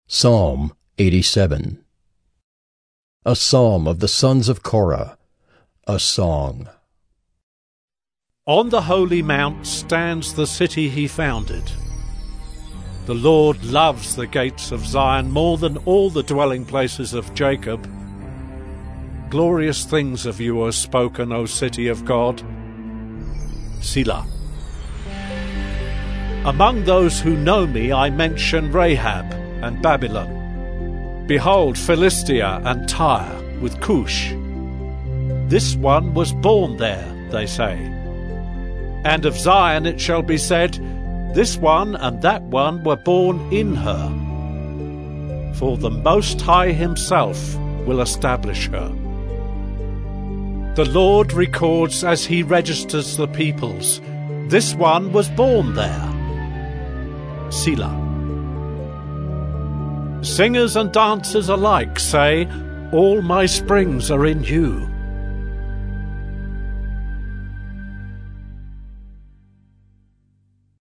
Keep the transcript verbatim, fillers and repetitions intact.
Psalm eighty-seven. A psalm of the sons of Korah, a song. On the holy mount stands the city he founded. The Lord loves the gates of Zion more than all the dwelling places of Jacob. Glorious things of you are spoken, O city of God. Selah. Among those who know me I mention Rahab and Babylon. Behold, Philistia and Tyre with Cush. This one was born there, they say. And of Zion it shall be said, this one and that one were born in her. For the Most High himself will establish her. The Lord records as he registers the peoples, this one was born there. Selah. Singers and dancers alike say, all my springs are in you.